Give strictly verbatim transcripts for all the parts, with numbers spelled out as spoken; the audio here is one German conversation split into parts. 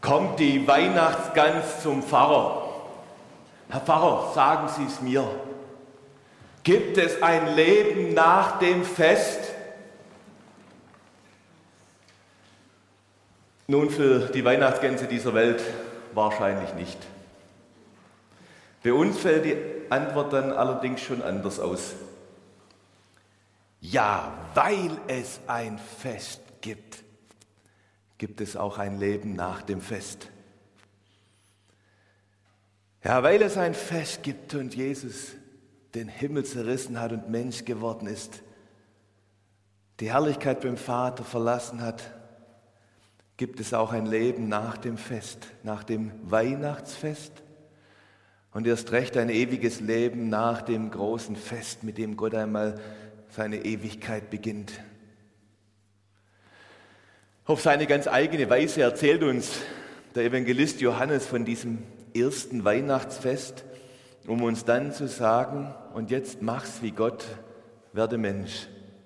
kommt die Weihnachtsgans zum Pfarrer. Herr Pfarrer, sagen Sie es mir. Gibt es ein Leben nach dem Fest? Nun, für die Weihnachtsgänse dieser Welt wahrscheinlich nicht. Bei uns fällt die Antwort dann allerdings schon anders aus. Ja, weil es ein Fest gibt, gibt es auch ein Leben nach dem Fest. Ja, weil es ein Fest gibt und Jesus den Himmel zerrissen hat und Mensch geworden ist, die Herrlichkeit beim Vater verlassen hat, gibt es auch ein Leben nach dem Fest, nach dem Weihnachtsfest und erst recht ein ewiges Leben nach dem großen Fest, mit dem Gott einmal seine Ewigkeit beginnt. Auf seine ganz eigene Weise erzählt uns der Evangelist Johannes von diesem ersten Weihnachtsfest, um uns dann zu sagen, und jetzt mach's wie Gott, werde Mensch.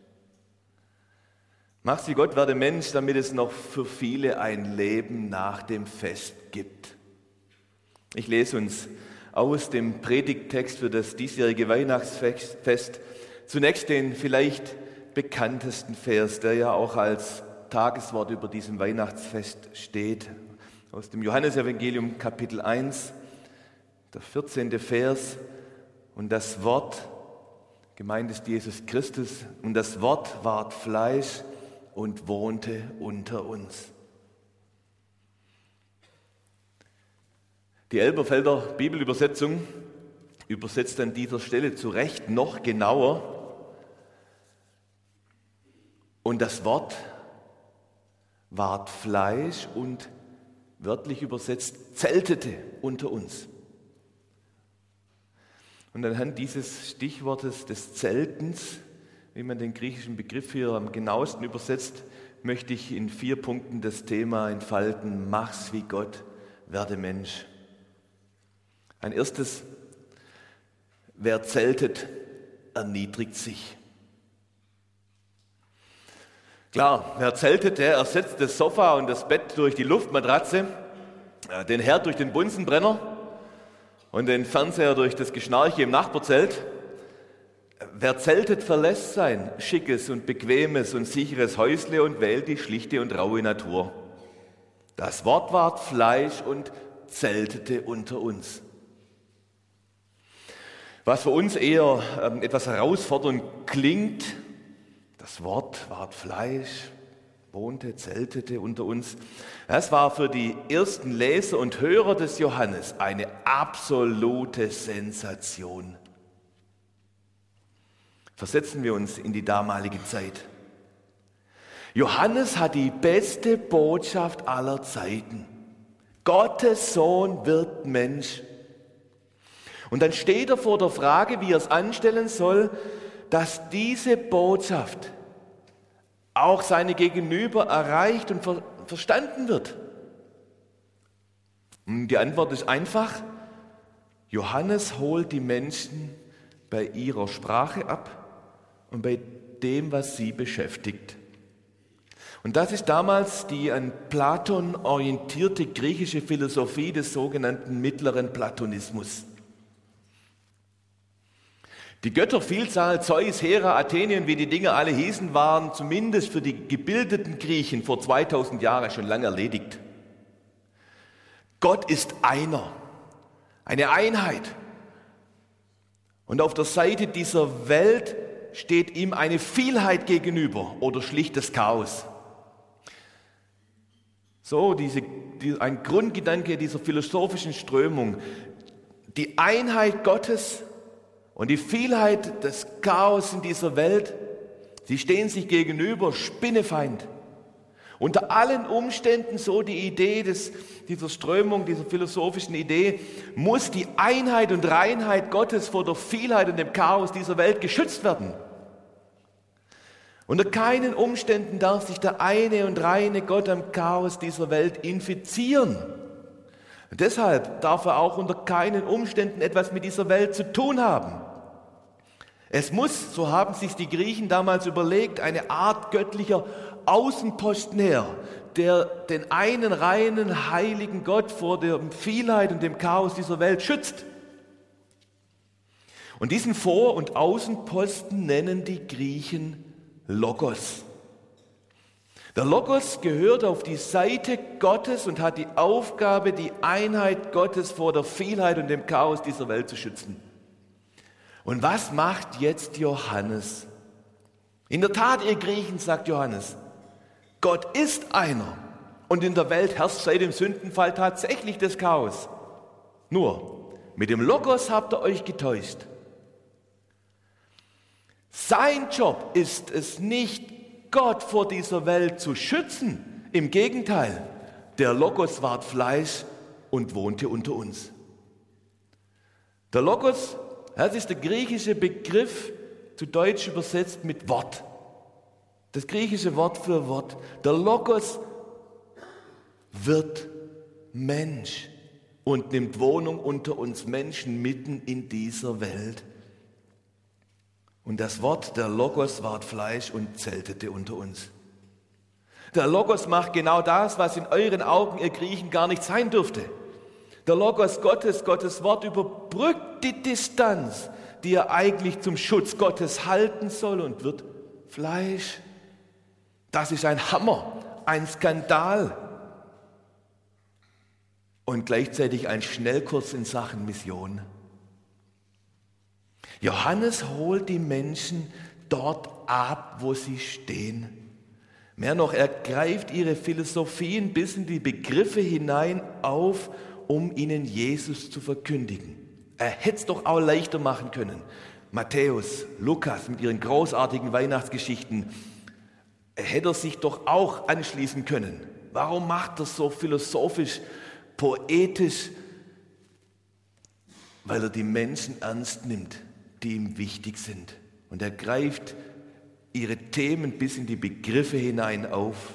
Mach's wie Gott, werde Mensch, damit es noch für viele ein Leben nach dem Fest gibt. Ich lese uns aus dem Predigttext für das diesjährige Weihnachtsfest zunächst den vielleicht bekanntesten Vers, der ja auch als Tageswort über diesem Weihnachtsfest steht, aus dem Johannesevangelium Kapitel eins, der vierzehnte Vers. Und das Wort, gemeint ist Jesus Christus, und das Wort ward Fleisch und wohnte unter uns. Die Elberfelder Bibelübersetzung übersetzt an dieser Stelle zu Recht noch genauer. Und das Wort ward Fleisch und wörtlich übersetzt zeltete unter uns. Und anhand dieses Stichwortes des Zeltens, wie man den griechischen Begriff hier am genauesten übersetzt, möchte ich in vier Punkten das Thema entfalten: Mach's wie Gott, werde Mensch. Ein erstes: Wer zeltet, erniedrigt sich. Klar, wer zeltet, der ersetzt das Sofa und das Bett durch die Luftmatratze, den Herd durch den Bunsenbrenner und den Fernseher durch das Geschnarche im Nachbarzelt. Wer zeltet, verlässt sein schickes und bequemes und sicheres Häusle und wählt die schlichte und raue Natur. Das Wort ward Fleisch und zeltete unter uns. Was für uns eher ähm, etwas herausfordernd klingt: Das Wort ward Fleisch, wohnte, zeltete unter uns. Das war für die ersten Leser und Hörer des Johannes eine absolute Sensation. Versetzen wir uns in die damalige Zeit. Johannes hat die beste Botschaft aller Zeiten. Gottes Sohn wird Mensch. Und dann steht er vor der Frage, wie er es anstellen soll, dass diese Botschaft auch seine Gegenüber erreicht und ver- verstanden wird. Und die Antwort ist einfach: Johannes holt die Menschen bei ihrer Sprache ab und bei dem, was sie beschäftigt. Und das ist damals die an Platon orientierte griechische Philosophie des sogenannten mittleren Platonismus. Die Göttervielzahl, Zeus, Hera, Athenien, wie die Dinge alle hießen, waren zumindest für die gebildeten Griechen vor zweitausend Jahren schon lange erledigt. Gott ist einer, eine Einheit. Und auf der Seite dieser Welt steht ihm eine Vielheit gegenüber oder schlichtes Chaos. So, diese, die, ein Grundgedanke dieser philosophischen Strömung: Die Einheit Gottes und die Vielheit des Chaos in dieser Welt, sie stehen sich gegenüber, Spinnefeind. Unter allen Umständen, so die Idee des, dieser Strömung, dieser philosophischen Idee, muss die Einheit und Reinheit Gottes vor der Vielheit und dem Chaos dieser Welt geschützt werden. Unter keinen Umständen darf sich der eine und reine Gott am Chaos dieser Welt infizieren. Und deshalb darf er auch unter keinen Umständen etwas mit dieser Welt zu tun haben. Es muss, so haben sich die Griechen damals überlegt, eine Art göttlicher Außenposten her, der den einen reinen, heiligen Gott vor der Vielheit und dem Chaos dieser Welt schützt. Und diesen Vor- und Außenposten nennen die Griechen Logos. Der Logos gehört auf die Seite Gottes und hat die Aufgabe, die Einheit Gottes vor der Vielheit und dem Chaos dieser Welt zu schützen. Und was macht jetzt Johannes? In der Tat, ihr Griechen, sagt Johannes, Gott ist einer und in der Welt herrscht seit dem Sündenfall tatsächlich das Chaos. Nur, mit dem Logos habt ihr euch getäuscht. Sein Job ist es nicht, Gott vor dieser Welt zu schützen. Im Gegenteil, der Logos ward Fleisch und wohnte unter uns. Der Logos, das ist der griechische Begriff, zu Deutsch übersetzt mit Wort. Das griechische Wort für Wort. Der Logos wird Mensch und nimmt Wohnung unter uns Menschen mitten in dieser Welt. Und das Wort, der Logos, ward Fleisch und zeltete unter uns. Der Logos macht genau das, was in euren Augen, ihr Griechen, gar nicht sein dürfte. Der Logos Gottes, Gottes Wort, überbrückt die Distanz, die er eigentlich zum Schutz Gottes halten soll, und wird Fleisch. Das ist ein Hammer, ein Skandal und gleichzeitig ein Schnellkurs in Sachen Mission. Johannes holt die Menschen dort ab, wo sie stehen. Mehr noch, er greift ihre Philosophien bis in die Begriffe hinein auf, um ihnen Jesus zu verkündigen. Er hätte es doch auch leichter machen können. Matthäus, Lukas mit ihren großartigen Weihnachtsgeschichten, er hätte sich doch auch anschließen können. Warum macht er so philosophisch, poetisch? Weil er die Menschen ernst nimmt, die ihm wichtig sind. Und er greift ihre Themen bis in die Begriffe hinein auf,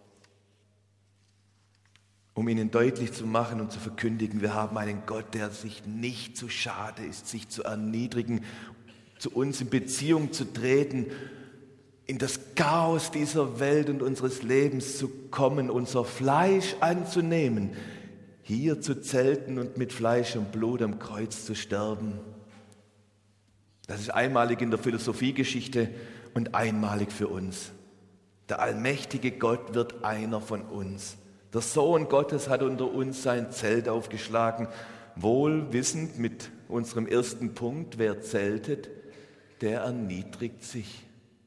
um ihnen deutlich zu machen und zu verkündigen, wir haben einen Gott, der sich nicht zu schade ist, sich zu erniedrigen, zu uns in Beziehung zu treten, in das Chaos dieser Welt und unseres Lebens zu kommen, unser Fleisch anzunehmen, hier zu zelten und mit Fleisch und Blut am Kreuz zu sterben. Das ist einmalig in der Philosophiegeschichte und einmalig für uns. Der allmächtige Gott wird einer von uns. Der Sohn Gottes hat unter uns sein Zelt aufgeschlagen, wohl wissend mit unserem ersten Punkt, wer zeltet, der erniedrigt sich.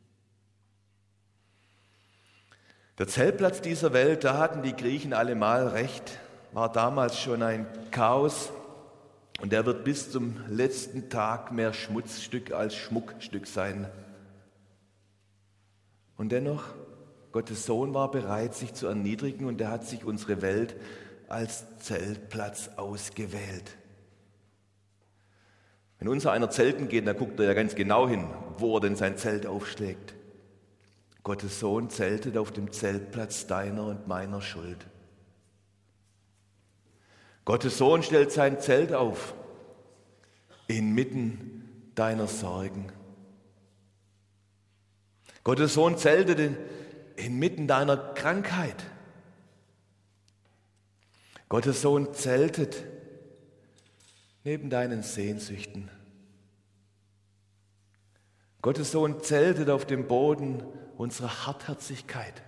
Der Zeltplatz dieser Welt, da hatten die Griechen allemal recht, war damals schon ein Chaos. Und er wird bis zum letzten Tag mehr Schmutzstück als Schmuckstück sein. Und dennoch, Gottes Sohn war bereit, sich zu erniedrigen, und er hat sich unsere Welt als Zeltplatz ausgewählt. Wenn unser einer zelten geht, dann guckt er ja ganz genau hin, wo er denn sein Zelt aufschlägt. Gottes Sohn zeltet auf dem Zeltplatz deiner und meiner Schuld. Gottes Sohn stellt sein Zelt auf, inmitten deiner Sorgen. Gottes Sohn zeltet inmitten deiner Krankheit. Gottes Sohn zeltet neben deinen Sehnsüchten. Gottes Sohn zeltet auf dem Boden unserer Hartherzigkeit.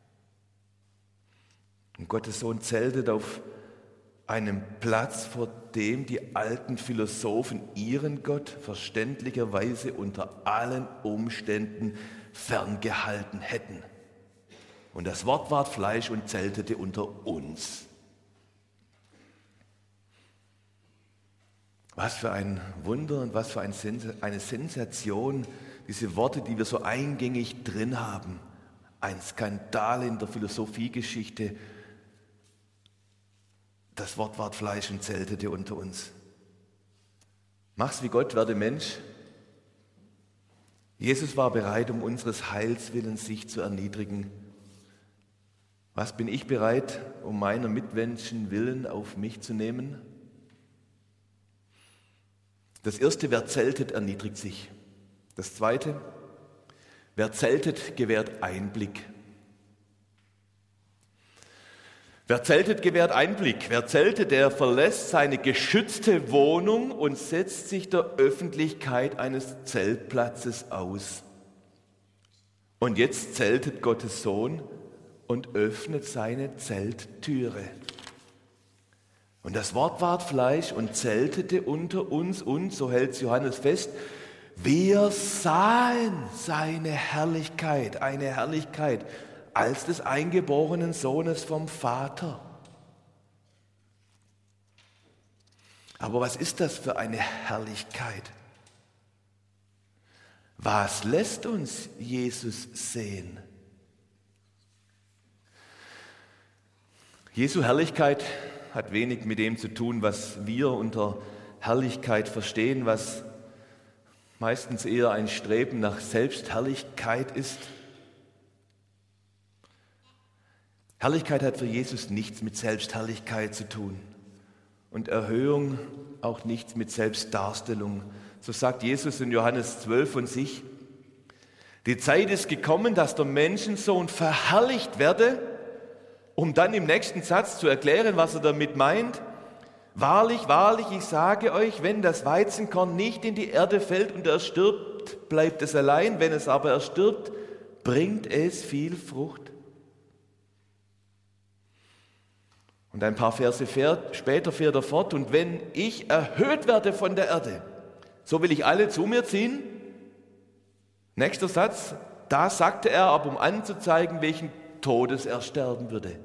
Und Gottes Sohn zeltet auf einem Platz, vor dem die alten Philosophen ihren Gott verständlicherweise unter allen Umständen ferngehalten hätten. Und das Wort ward Fleisch und zeltete unter uns. Was für ein Wunder und was für eine Sensation, diese Worte, die wir so eingängig drin haben. Ein Skandal in der Philosophiegeschichte. Das Wort ward Fleisch und zeltete unter uns. Mach's wie Gott, werde Mensch. Jesus war bereit, um unseres Heils willen sich zu erniedrigen. Was bin ich bereit, um meiner Mitmenschen willen auf mich zu nehmen? Das erste, wer zeltet, erniedrigt sich. Das zweite, wer zeltet, gewährt Einblick. Wer zeltet, gewährt Einblick. Wer zeltet, der verlässt seine geschützte Wohnung und setzt sich der Öffentlichkeit eines Zeltplatzes aus. Und jetzt zeltet Gottes Sohn und öffnet seine Zelttüre. Und das Wort ward Fleisch und zeltete unter uns und, so hält Johannes fest, wir sahen seine Herrlichkeit, eine Herrlichkeit als des eingeborenen Sohnes vom Vater. Aber was ist das für eine Herrlichkeit? Was lässt uns Jesus sehen? Jesu Herrlichkeit hat wenig mit dem zu tun, was wir unter Herrlichkeit verstehen, was meistens eher ein Streben nach Selbstherrlichkeit ist. Herrlichkeit hat für Jesus nichts mit Selbstherrlichkeit zu tun und Erhöhung auch nichts mit Selbstdarstellung. So sagt Jesus in Johannes zwölf von sich: Die Zeit ist gekommen, dass der Menschensohn verherrlicht werde, um dann im nächsten Satz zu erklären, was er damit meint. Wahrlich, wahrlich, ich sage euch, wenn das Weizenkorn nicht in die Erde fällt und er stirbt, bleibt es allein. Wenn es aber erstirbt, bringt es viel Frucht. Und ein paar Verse fährt, später fährt er fort: Und wenn ich erhöht werde von der Erde, so will ich alle zu mir ziehen. Nächster Satz, da sagte er aber, um anzuzeigen, welchen Todes er sterben würde.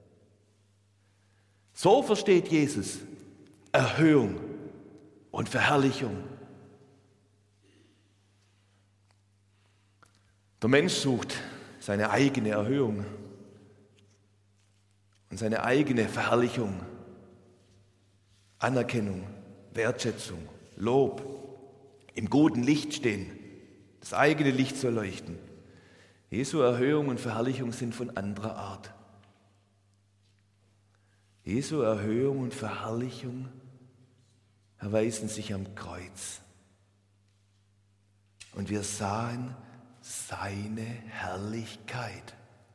So versteht Jesus Erhöhung und Verherrlichung. Der Mensch sucht seine eigene Erhöhung und seine eigene Verherrlichung, Anerkennung, Wertschätzung, Lob, im guten Licht stehen. Das eigene Licht soll leuchten. Jesu Erhöhung und Verherrlichung sind von anderer Art. Jesu Erhöhung und Verherrlichung erweisen sich am Kreuz. Und wir sahen seine Herrlichkeit.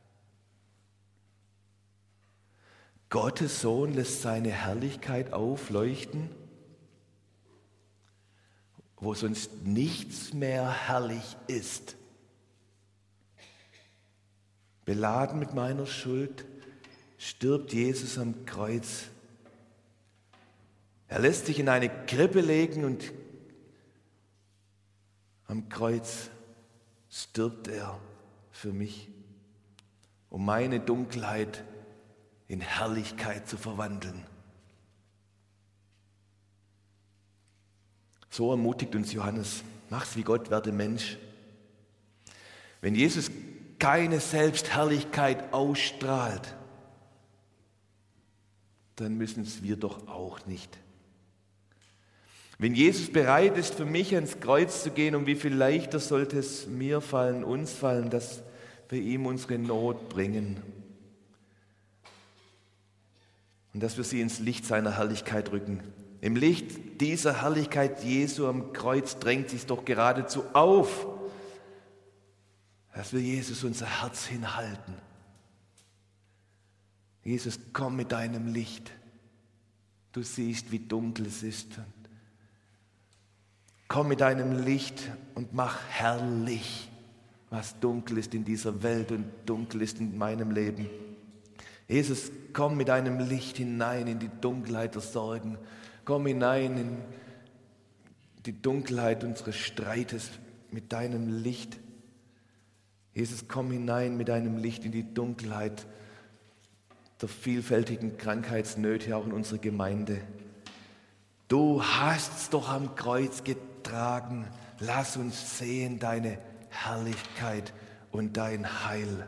Gottes Sohn lässt seine Herrlichkeit aufleuchten, wo sonst nichts mehr herrlich ist. Beladen mit meiner Schuld stirbt Jesus am Kreuz. Er lässt sich in eine Krippe legen und am Kreuz stirbt er für mich, um meine Dunkelheit in Herrlichkeit zu verwandeln. So ermutigt uns Johannes: Mach's wie Gott, werde Mensch. Wenn Jesus keine Selbstherrlichkeit ausstrahlt, dann müssen es wir doch auch nicht. Wenn Jesus bereit ist, für mich ans Kreuz zu gehen, um wie viel leichter sollte es mir fallen, uns fallen, dass wir ihm unsere Not bringen und dass wir sie ins Licht seiner Herrlichkeit rücken. Im Licht dieser Herrlichkeit Jesu am Kreuz drängt sich doch geradezu auf, dass wir Jesus unser Herz hinhalten. Jesus, komm mit deinem Licht. Du siehst, wie dunkel es ist. Komm mit deinem Licht und mach herrlich, was dunkel ist in dieser Welt und dunkel ist in meinem Leben. Jesus, komm mit deinem Licht hinein in die Dunkelheit der Sorgen. Komm hinein in die Dunkelheit unseres Streites mit deinem Licht. Jesus, komm hinein mit deinem Licht in die Dunkelheit der vielfältigen Krankheitsnöte, auch in unserer Gemeinde. Du hast es doch am Kreuz getragen. Lass uns sehen deine Herrlichkeit und dein Heil.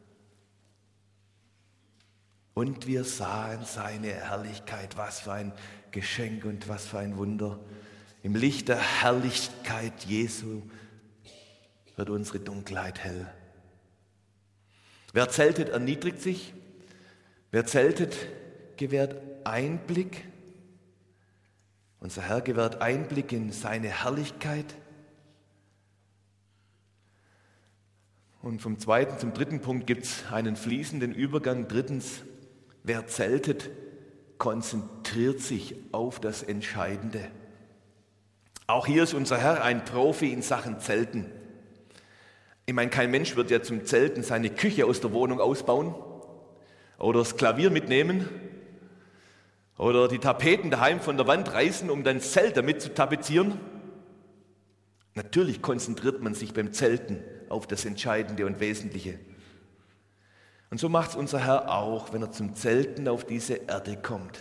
Und wir sahen seine Herrlichkeit. Was für ein Geschenk und was für ein Wunder. Im Licht der Herrlichkeit Jesu wird unsere Dunkelheit hell. Wer zeltet, erniedrigt sich. Wer zeltet, gewährt Einblick. Unser Herr gewährt Einblick in seine Herrlichkeit. Und vom zweiten zum dritten Punkt gibt es einen fließenden Übergang. Drittens, Wer zeltet, konzentriert sich auf das Entscheidende. Auch hier ist unser Herr ein Profi in Sachen Zelten. Ich meine, kein Mensch wird ja zum Zelten seine Küche aus der Wohnung ausbauen oder das Klavier mitnehmen oder die Tapeten daheim von der Wand reißen, um dann das Zelt damit zu tapezieren. Natürlich konzentriert man sich beim Zelten auf das Entscheidende und Wesentliche. Und so macht es unser Herr auch, wenn er zum Zelten auf diese Erde kommt.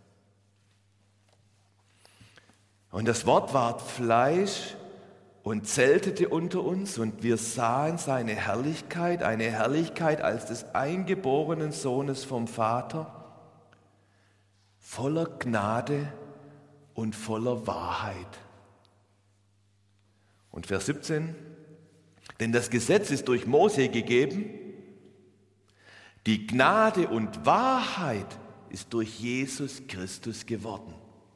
Und das Wort ward Fleisch und zeltete unter uns, und wir sahen seine Herrlichkeit, eine Herrlichkeit als des eingeborenen Sohnes vom Vater, voller Gnade und voller Wahrheit. Und Vers siebzehn, denn das Gesetz ist durch Mose gegeben, die Gnade und Wahrheit ist durch Jesus Christus geworden.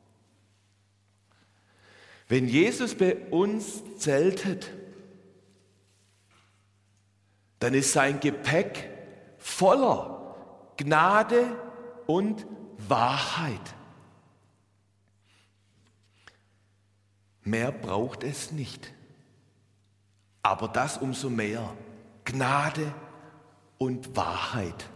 Wenn Jesus bei uns zeltet, dann ist sein Gepäck voller Gnade und Wahrheit. Mehr braucht es nicht, aber das umso mehr, Gnade und Wahrheit.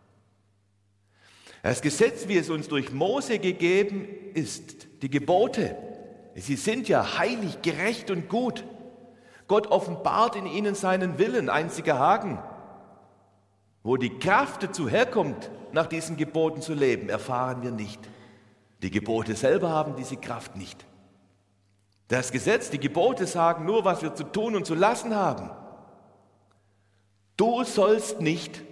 Das Gesetz, wie es uns durch Mose gegeben ist, die Gebote, sie sind ja heilig, gerecht und gut. Gott offenbart in ihnen seinen Willen, einziger Haken. Wo die Kraft dazu herkommt, nach diesen Geboten zu leben, erfahren wir nicht. Die Gebote selber haben diese Kraft nicht. Das Gesetz, die Gebote sagen nur, was wir zu tun und zu lassen haben. Du sollst nicht,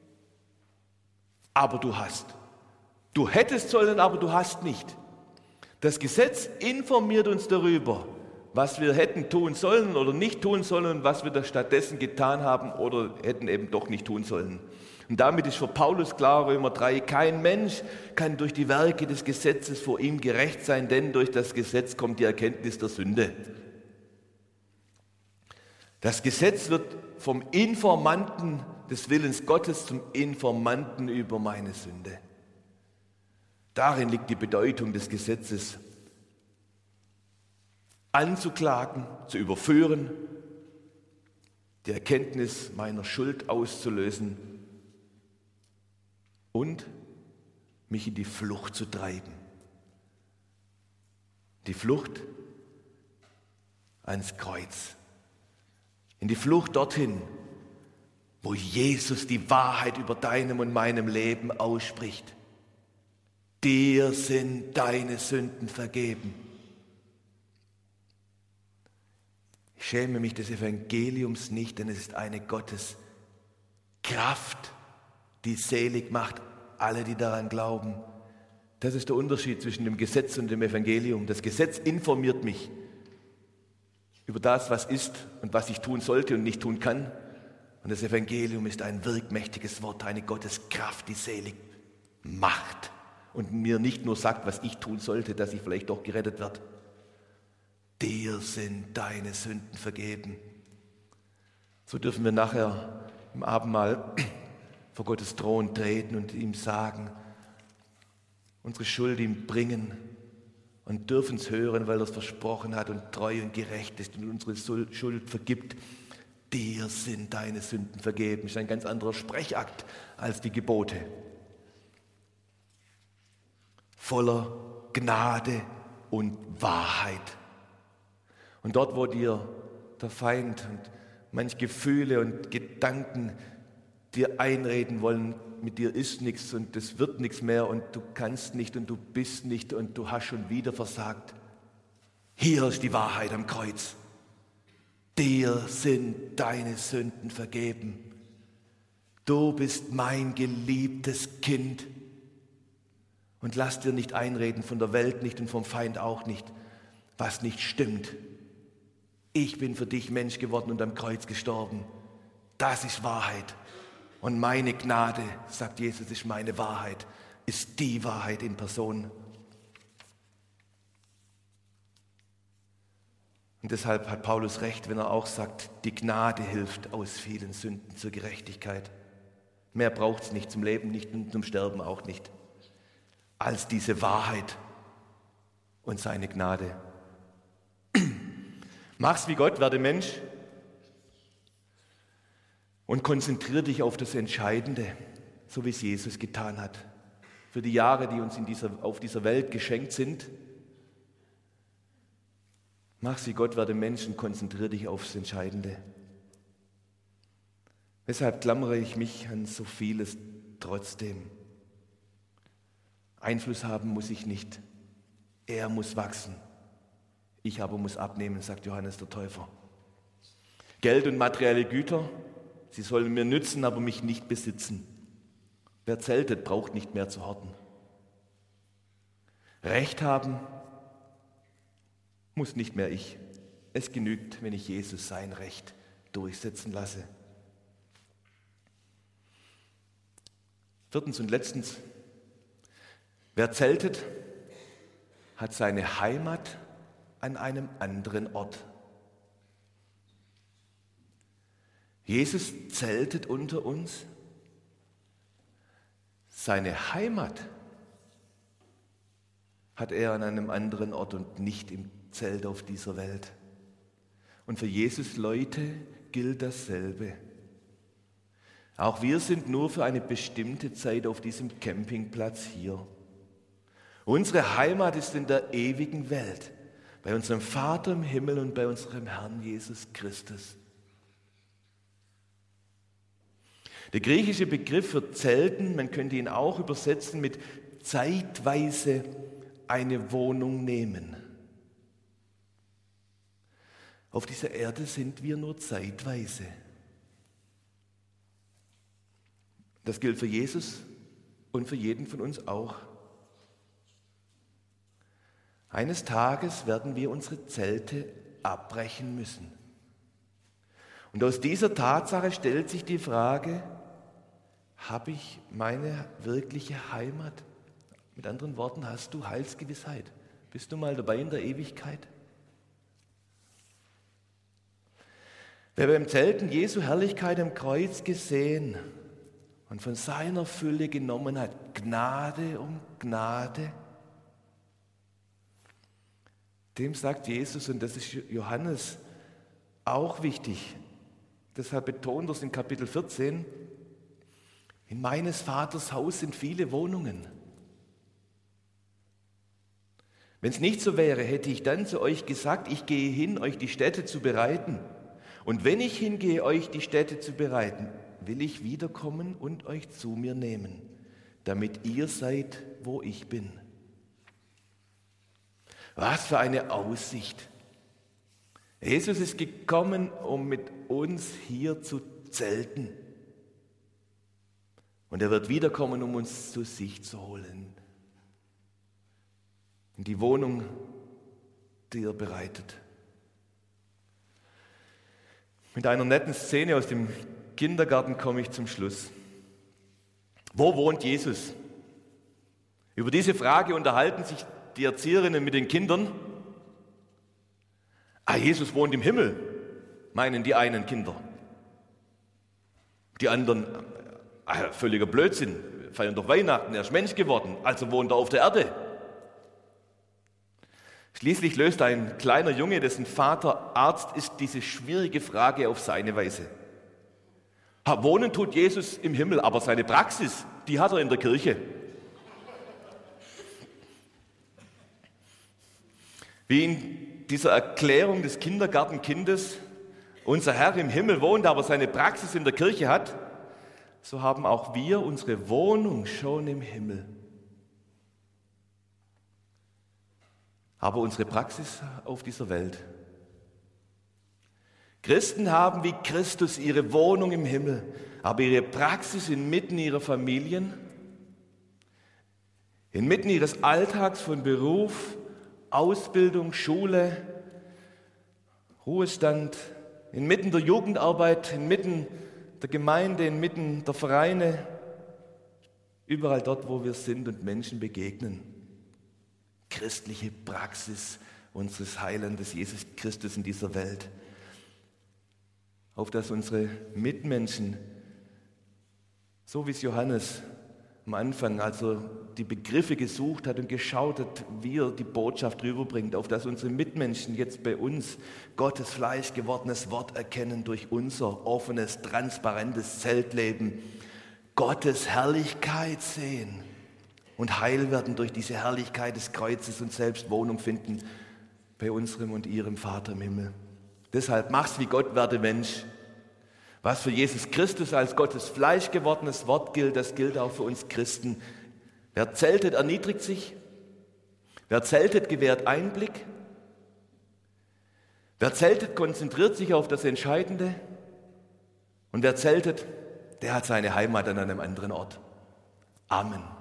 aber du hast. Du hättest sollen, aber du hast nicht. Das Gesetz informiert uns darüber, was wir hätten tun sollen oder nicht tun sollen und was wir da stattdessen getan haben oder hätten eben doch nicht tun sollen. Und damit ist für Paulus klar, Römer drei, kein Mensch kann durch die Werke des Gesetzes vor ihm gerecht sein, denn durch das Gesetz kommt die Erkenntnis der Sünde. Das Gesetz wird vom Informanten des Willens Gottes zum Informanten über meine Sünde. Darin liegt die Bedeutung des Gesetzes. Anzuklagen, zu überführen, die Erkenntnis meiner Schuld auszulösen und mich in die Flucht zu treiben. Die Flucht ans Kreuz. In die Flucht dorthin, wo Jesus die Wahrheit über deinem und meinem Leben ausspricht. Dir sind deine Sünden vergeben. Ich schäme mich des Evangeliums nicht, denn es ist eine Gottes Kraft, die selig macht, alle, die daran glauben. Das ist der Unterschied zwischen dem Gesetz und dem Evangelium. Das Gesetz informiert mich über das, was ist und was ich tun sollte und nicht tun kann. Und das Evangelium ist ein wirkmächtiges Wort, eine Gottes Kraft, die selig macht. Und mir nicht nur sagt, was ich tun sollte, dass ich vielleicht doch gerettet werde. Dir sind deine Sünden vergeben. So dürfen wir nachher im Abendmahl vor Gottes Thron treten und ihm sagen, unsere Schuld ihm bringen und dürfen es hören, weil er es versprochen hat und treu und gerecht ist und unsere Schuld vergibt. Dir sind deine Sünden vergeben. Das ist ein ganz anderer Sprechakt als die Gebote. Voller Gnade und Wahrheit. Und dort, wo dir der Feind und manch Gefühle und Gedanken dir einreden wollen, mit dir ist nichts und es wird nichts mehr und du kannst nicht und du bist nicht und du hast schon wieder versagt. Hier ist die Wahrheit am Kreuz. Dir sind deine Sünden vergeben. Du bist mein geliebtes Kind. Und lass dir nicht einreden, von der Welt nicht und vom Feind auch nicht, was nicht stimmt. Ich bin für dich Mensch geworden und am Kreuz gestorben. Das ist Wahrheit. Und meine Gnade, sagt Jesus, ist meine Wahrheit, ist die Wahrheit in Person. Und deshalb hat Paulus recht, wenn er auch sagt, die Gnade hilft aus vielen Sünden zur Gerechtigkeit. Mehr braucht es nicht zum Leben, nicht und zum Sterben auch nicht, als diese Wahrheit und seine Gnade. Mach's wie Gott, werde Mensch und konzentriere dich auf das Entscheidende, so wie es Jesus getan hat. Für die Jahre, die uns in dieser, auf dieser Welt geschenkt sind. Mach's wie Gott, werde Mensch und konzentriere dich aufs Entscheidende. Deshalb klammere ich mich an so vieles trotzdem. Einfluss haben muss ich nicht. Er muss wachsen. Ich aber muss abnehmen, sagt Johannes der Täufer. Geld und materielle Güter, sie sollen mir nützen, aber mich nicht besitzen. Wer zeltet, braucht nicht mehr zu horten. Recht haben muss nicht mehr ich. Es genügt, wenn ich Jesus sein Recht durchsetzen lasse. Viertens und letztens, wer zeltet, hat seine Heimat an einem anderen Ort. Jesus zeltet unter uns. Seine Heimat hat er an einem anderen Ort und nicht im Zelt auf dieser Welt. Und für Jesus Leute gilt dasselbe. Auch wir sind nur für eine bestimmte Zeit auf diesem Campingplatz hier. Unsere Heimat ist in der ewigen Welt, bei unserem Vater im Himmel und bei unserem Herrn Jesus Christus. Der griechische Begriff für Zelten, man könnte ihn auch übersetzen mit zeitweise eine Wohnung nehmen. Auf dieser Erde sind wir nur zeitweise. Das gilt für Jesus und für jeden von uns auch. Eines Tages werden wir unsere Zelte abbrechen müssen. Und aus dieser Tatsache stellt sich die Frage, habe ich meine wirkliche Heimat? Mit anderen Worten, hast du Heilsgewissheit? Bist du mal dabei in der Ewigkeit? Wer beim Zelten Jesu Herrlichkeit am Kreuz gesehen und von seiner Fülle genommen hat, Gnade um Gnade, dem sagt Jesus, und das ist Johannes auch wichtig, deshalb betont er es in Kapitel vierzehn, in meines Vaters Haus sind viele Wohnungen. Wenn es nicht so wäre, hätte ich dann zu euch gesagt, ich gehe hin, euch die Stätte zu bereiten. Und wenn ich hingehe, euch die Stätte zu bereiten, will ich wiederkommen und euch zu mir nehmen, damit ihr seid, wo ich bin. Was für eine Aussicht! Jesus ist gekommen, um mit uns hier zu zelten. Und er wird wiederkommen, um uns zu sich zu holen. In die Wohnung, die er bereitet. Mit einer netten Szene aus dem Kindergarten komme ich zum Schluss. Wo wohnt Jesus? Über diese Frage unterhalten sich die Erzieherinnen mit den Kindern. Ah, Jesus wohnt im Himmel, meinen die einen Kinder. Die anderen, ah, völliger Blödsinn, wir feiern doch Weihnachten, er ist Mensch geworden, also wohnt er auf der Erde. Schließlich löst ein kleiner Junge, dessen Vater Arzt ist, diese schwierige Frage auf seine Weise. Wohnen tut Jesus im Himmel, aber seine Praxis, die hat er in der Kirche. Wie in dieser Erklärung des Kindergartenkindes, unser Herr im Himmel wohnt, aber seine Praxis in der Kirche hat, so haben auch wir unsere Wohnung schon im Himmel. Aber unsere Praxis auf dieser Welt. Christen haben wie Christus ihre Wohnung im Himmel, aber ihre Praxis inmitten ihrer Familien, inmitten ihres Alltags von Beruf, Ausbildung, Schule, Ruhestand, inmitten der Jugendarbeit, inmitten der Gemeinde, inmitten der Vereine, überall dort, wo wir sind und Menschen begegnen. Christliche Praxis unseres Heilandes Jesus Christus in dieser Welt, auf dass unsere Mitmenschen So wie es Johannes am Anfang, als er die Begriffe gesucht hat und geschaut hat, wie er die Botschaft rüberbringt, auf dass unsere Mitmenschen jetzt bei uns Gottes Fleisch gewordenes Wort erkennen durch unser offenes, transparentes Zeltleben, Gottes Herrlichkeit sehen und heil werden durch diese Herrlichkeit des Kreuzes und selbst Wohnung finden bei unserem und ihrem Vater im Himmel. Deshalb mach's wie Gott, werde Mensch. Was für Jesus Christus als Gottes Fleisch gewordenes Wort gilt, das gilt auch für uns Christen. Wer zeltet, erniedrigt sich. Wer zeltet, gewährt Einblick. Wer zeltet, konzentriert sich auf das Entscheidende. Und wer zeltet, der hat seine Heimat an einem anderen Ort. Amen.